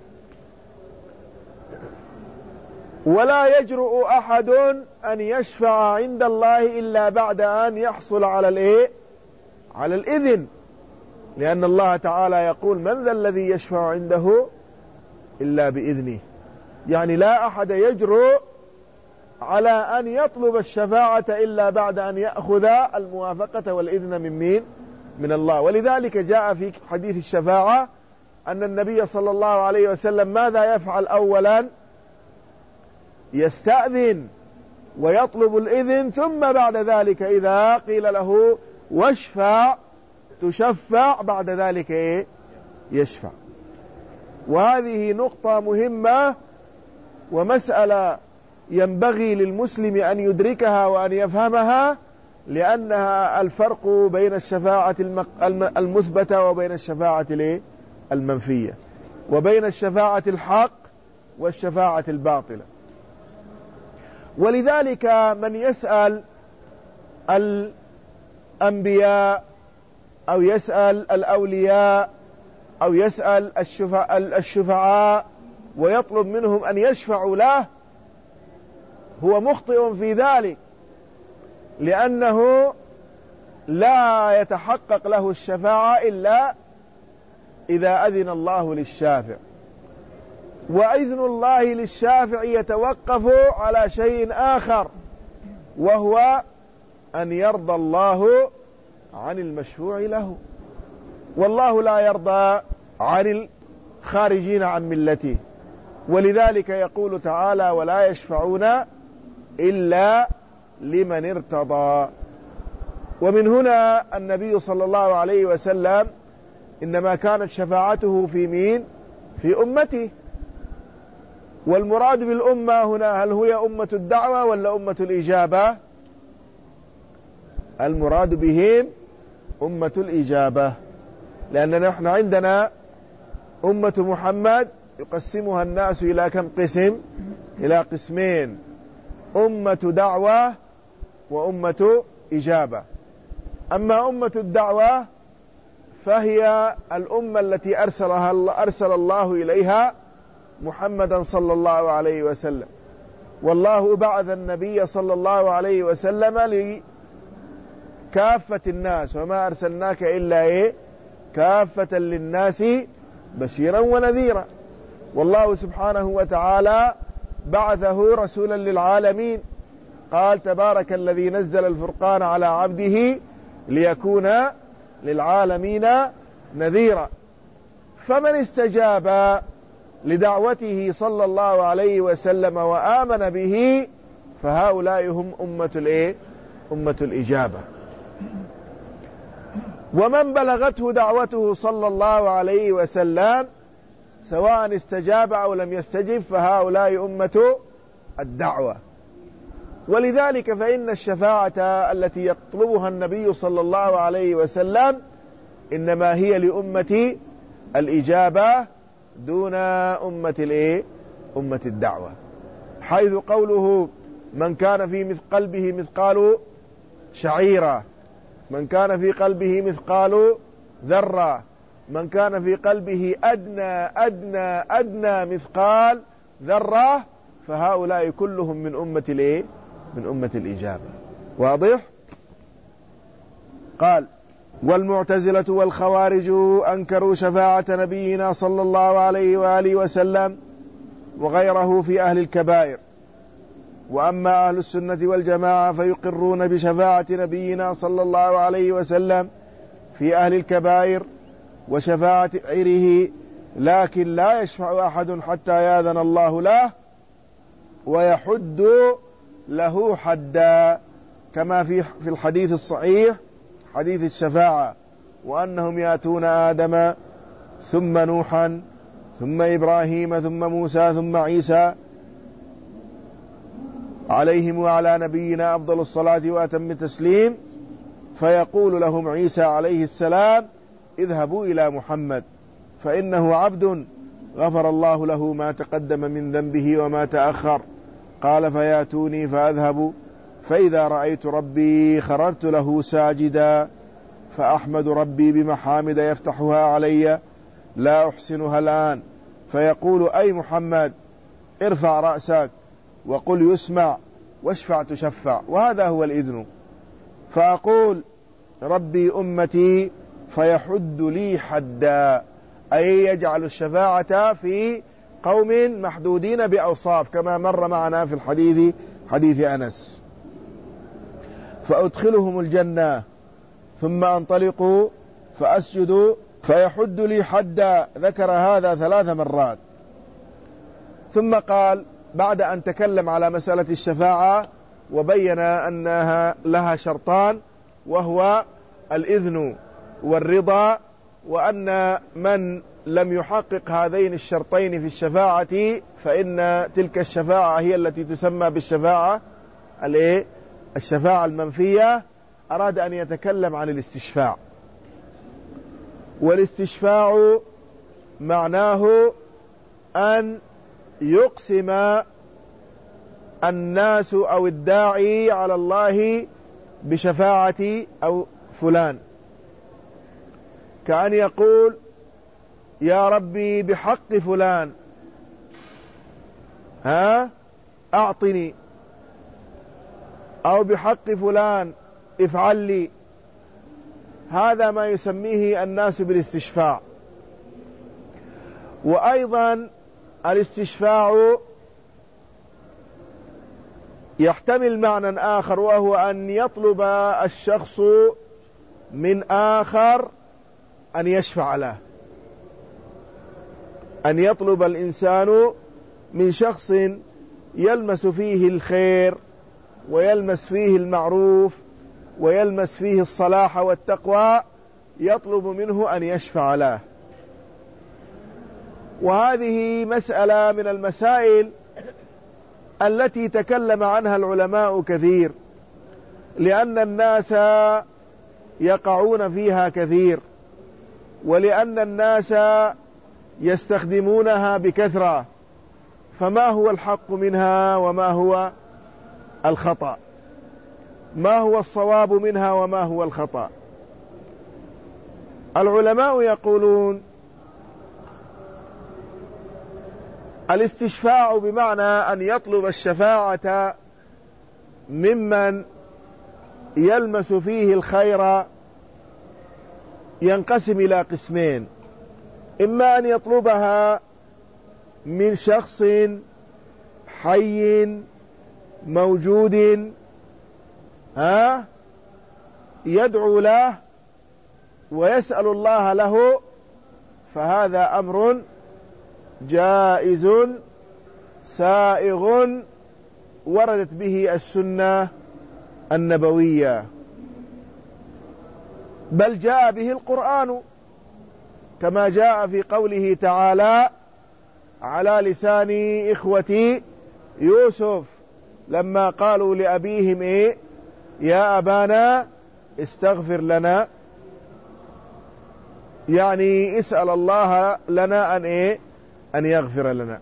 ولا يجرؤ أحد أن يشفع عند الله إلا بعد أن يحصل على الإذن، لأن الله تعالى يقول: من ذا الذي يشفع عنده إلا بإذنه. يعني لا أحد يجرؤ على أن يطلب الشفاعة إلا بعد أن يأخذ الموافقة والإذن من مين؟ من الله. ولذلك جاء في حديث الشفاعة أن النبي صلى الله عليه وسلم ماذا يفعل؟ أولا يستأذن ويطلب الإذن، ثم بعد ذلك إذا قيل له واشفع تشفع، بعد ذلك يشفع. وهذه نقطة مهمة ومسألة ينبغي للمسلم أن يدركها وأن يفهمها، لأنها الفرق بين الشفاعة المثبتة وبين الشفاعة المنفية، وبين الشفاعة الحق والشفاعة الباطلة. ولذلك من يسأل الأنبياء أو يسأل الأولياء أو يسأل الشفعاء ويطلب منهم أن يشفعوا له هو مخطئ في ذلك، لأنه لا يتحقق له الشفاعة إلا إذا أذن الله للشافع، وإذن الله للشافع يتوقف على شيء آخر، وهو أن يرضى الله عن المشفوع له، والله لا يرضى عن الخارجين عن ملته. ولذلك يقول تعالى: ولا يشفعون إلا لمن ارتضى. ومن هنا النبي صلى الله عليه وسلم إنما كانت شفاعته في مين؟ في أمته. والمراد بالأمة هنا هل هي أمة الدعوة ولا أمة الإجابة؟ المراد بهم أمة الإجابة، لأننا نحن عندنا أمة محمد يقسمها الناس إلى كم قسم؟ إلى قسمين: أمة دعوة وأمة إجابة. أما أمة الدعوة فهي الأمة التي أرسل الله إليها محمدا صلى الله عليه وسلم، والله بعث النبي صلى الله عليه وسلم لكافة الناس: وما أرسلناك إلا كافة للناس بشيرا ونذيرا. والله سبحانه وتعالى بعثه رسولا للعالمين، قال: تبارك الذي نزل الفرقان على عبده ليكون للعالمين نذيرا. فمن استجاب لدعوته صلى الله عليه وسلم وآمن به فهؤلاء هم أمة الإجابة. ومن بلغته دعوته صلى الله عليه وسلم سواء استجاب أو لم يستجب فهؤلاء أمة الدعوة. ولذلك فإن الشفاعة التي يطلبها النبي صلى الله عليه وسلم إنما هي لأمة الإجابة دون أمة الدعوة، حيث قوله: من كان في قلبه مثقال شعيرة، من كان في قلبه مثقال ذرة، من كان في قلبه أدنى مثقال ذرة، فهؤلاء كلهم من أمة الإجابة. واضح؟ قال: والمعتزلة والخوارج أنكروا شفاعة نبينا صلى الله عليه وآله وسلم وغيره في أهل الكبائر، وأما أهل السنة والجماعة فيقرون بشفاعة نبينا صلى الله عليه وسلم في أهل الكبائر وشفاعة غيره، لكن لا يشفع أحد حتى يأذن الله له ويحد له حدا، كما في الحديث الصحيح حديث الشفاعة: وأنهم يأتون آدم ثم نوحا ثم إبراهيم ثم موسى ثم عيسى عليهم وعلى نبينا أفضل الصلاة وأتم التسليم، فيقول لهم عيسى عليه السلام: اذهبوا إلى محمد فإنه عبد غفر الله له ما تقدم من ذنبه وما تأخر، قال فياتوني فأذهب فإذا رأيت ربي خررت له ساجدا فأحمد ربي بمحامد يفتحها علي لا أحسنها الآن، فيقول أي محمد ارفع رأسك وقل يسمع واشفع تشفع، وهذا هو الإذن. فأقول ربي أمتي فيحد لي حدا، أي يجعل الشفاعة في قوم محدودين بأوصاف كما مر معنا في الحديث حديث أنس. فأدخلهم الجنة ثم أنطلق فأسجد فيحد لي حدا، ذكر هذا 3 مرات. ثم قال بعد أن تكلم على مسألة الشفاعة وبين أنها لها شرطان، وهو الإذن والرضا، وأن من لم يحقق هذين الشرطين في الشفاعة فإن تلك الشفاعة هي التي تسمى بالشفاعة الشفاعة المنفية، أراد أن يتكلم عن الاستشفاع. والاستشفاع معناه أن يقسم الناس أو الداعي على الله بشفاعة أو فلان، كأن يقول يا ربي بحق فلان أعطني، أو بحق فلان افعل لي. هذا ما يسميه الناس بالاستشفاع. وأيضا الاستشفاع يحتمل معنى آخر، وهو أن يطلب الشخص من آخر أن يشفع له، أن يطلب الإنسان من شخص يلمس فيه الخير ويلمس فيه المعروف ويلمس فيه الصلاح والتقوى، يطلب منه أن يشفع له. وهذه مسألة من المسائل التي تكلم عنها العلماء كثير، لأن الناس يقعون فيها كثير، ولأن الناس يستخدمونها بكثرة، فما هو الحق منها وما هو الخطأ، ما هو الصواب منها وما هو الخطأ؟ العلماء يقولون الاستشفاع بمعنى أن يطلب الشفاعة ممن يلمس فيه الخير ينقسم إلى قسمين: إما أن يطلبها من شخص حي موجود يدعو له ويسأل الله له، فهذا أمر جائز سائغ وردت به السنة النبوية، بل جاء به القرآن، كما جاء في قوله تعالى على لسان إخوة يوسف لما قالوا لأبيهم يا أبانا استغفر لنا، يعني اسأل الله لنا أن يغفر لنا.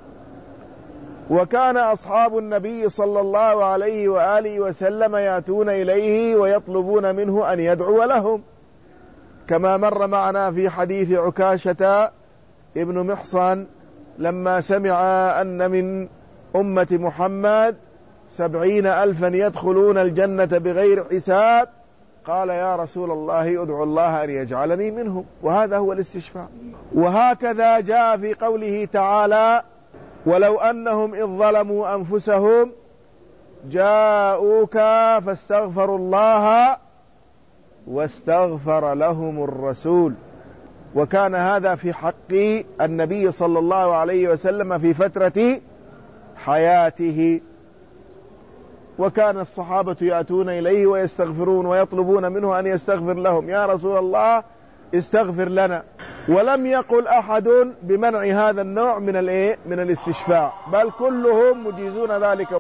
وكان أصحاب النبي صلى الله عليه وآله وسلم يأتون إليه ويطلبون منه أن يدعو لهم، كما مر معنا في حديث عكاشة ابن محصن لما سمع أن من أمة محمد 70,000 يدخلون الجنة بغير حساب، قال يا رسول الله ادعو الله أن يجعلني منهم، وهذا هو الاستشفاع. وهكذا جاء في قوله تعالى ولو أنهم إذ ظلموا أنفسهم جاءوك فاستغفروا الله واستغفر لهم الرسول. وكان هذا في حق النبي صلى الله عليه وسلم في فترة حياته، وكان الصحابة يأتون إليه ويستغفرون ويطلبون منه أن يستغفر لهم، يا رسول الله استغفر لنا. ولم يقل أحد بمنع هذا النوع من الاستشفاع، بل كلهم مجيزون ذلك.